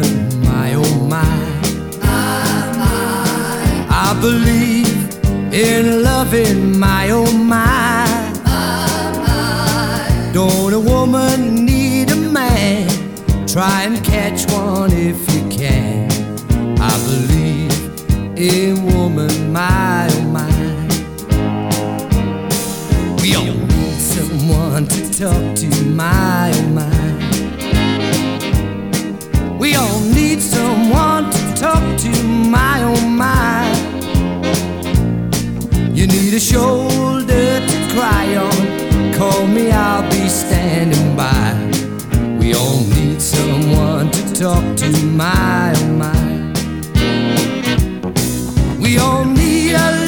woman, my oh my. I believe in loving, my oh my. Don't a woman need a man? Try and catch one if you can. I believe in woman, my oh my. We all need someone to talk to, my oh my. We all need someone to talk to, my oh my. You need a shoulder to cry on. Call me, I'll be standing by. We all need someone to talk to, my oh my. We all need a